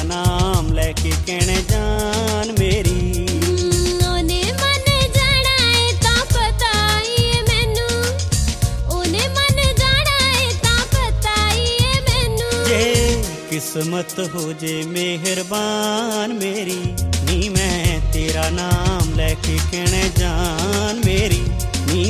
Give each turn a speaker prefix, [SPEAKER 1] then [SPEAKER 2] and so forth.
[SPEAKER 1] नाम लैके कहने जान मेरी।
[SPEAKER 2] ओने मन जाना है तां पता ही है मैनू, ओने मन जाना है तां पता ही है मैनू।
[SPEAKER 1] जे किस्मत हो जे मेहरबान मेरी, नी मैं तेरा नाम लैके कहने जान मेरी।